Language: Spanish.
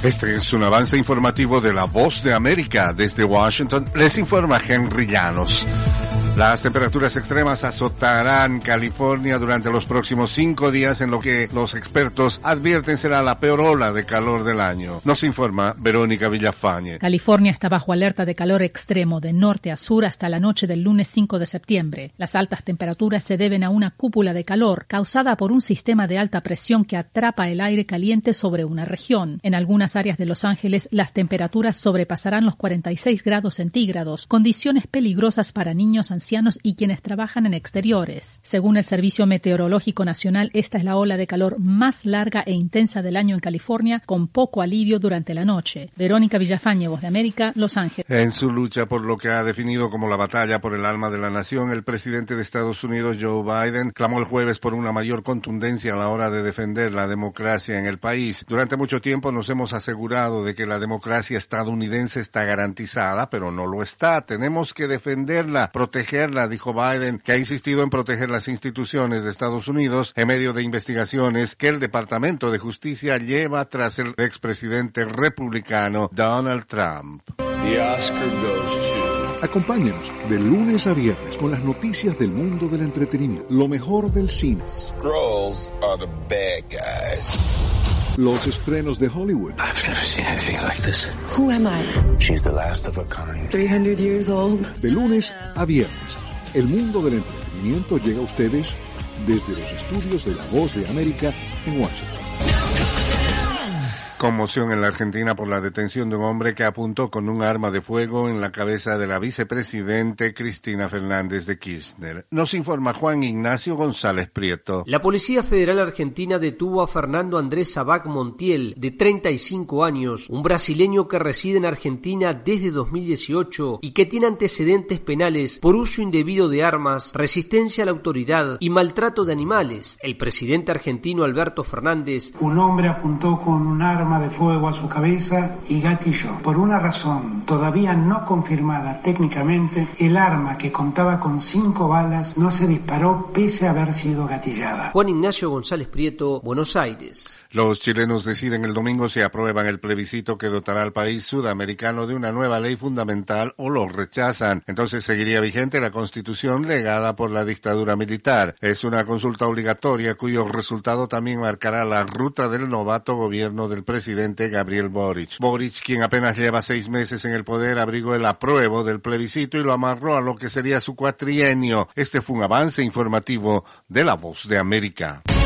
Este es un avance informativo de La Voz de América. Desde Washington les informa Henry Llanos. Las temperaturas extremas azotarán California durante los próximos 5 días en lo que los expertos advierten será la peor ola de calor del año. Nos informa Verónica Villafañe. California está bajo alerta de calor extremo de norte a sur hasta la noche del lunes 5 de septiembre. Las altas temperaturas se deben a una cúpula de calor causada por un sistema de alta presión que atrapa el aire caliente sobre una región. En algunas áreas de Los Ángeles las temperaturas sobrepasarán los 46 grados centígrados, condiciones peligrosas para niños, ancianos y quienes trabajan en exteriores. Según el Servicio Meteorológico Nacional, esta es la ola de calor más larga e intensa del año en California, con poco alivio durante la noche. Verónica Villafañe, Voz de América, Los Ángeles. En su lucha por lo que ha definido como la batalla por el alma de la nación, el presidente de Estados Unidos, Joe Biden, clamó el jueves por una mayor contundencia a la hora de defender la democracia en el país. Durante mucho tiempo nos hemos asegurado de que la democracia estadounidense está garantizada, pero no lo está. Tenemos que defenderla, protegerla, dijo Biden, que ha insistido en proteger las instituciones de Estados Unidos en medio de investigaciones que el Departamento de Justicia lleva tras el expresidente republicano Donald Trump. The Oscar goes to... Acompáñanos de lunes a viernes con las noticias del mundo del entretenimiento, lo mejor del cine. Skrulls are the bad guys. Los estrenos de Hollywood. I've never seen anything like this. Who am I? She's the last of a kind. 300 years old. De lunes a viernes, el mundo del entretenimiento llega a ustedes desde los estudios de La Voz de América en Washington. Conmoción en la Argentina por la detención de un hombre que apuntó con un arma de fuego en la cabeza de la vicepresidente Cristina Fernández de Kirchner. Nos informa Juan Ignacio González Prieto. La Policía Federal Argentina detuvo a Fernando Andrés Sabac Montiel, de 35 años, un brasileño que reside en Argentina desde 2018 y que tiene antecedentes penales por uso indebido de armas, resistencia a la autoridad y maltrato de animales. El presidente argentino Alberto Fernández: un hombre apuntó con un arma de fuego a su cabeza y gatilló. Por una razón todavía no confirmada técnicamente, el arma, que contaba con 5 balas, no se disparó pese a haber sido gatillada. Juan Ignacio González Prieto, Buenos Aires. Los chilenos deciden el domingo si aprueban el plebiscito que dotará al país sudamericano de una nueva ley fundamental o lo rechazan. Entonces seguiría vigente la Constitución legada por la dictadura militar. Es una consulta obligatoria cuyo resultado también marcará la ruta del novato gobierno del presidente Gabriel Boric. Boric, quien apenas lleva 6 meses en el poder, abrigó el apruebo del plebiscito y lo amarró a lo que sería su cuatrienio. Este fue un avance informativo de La Voz de América.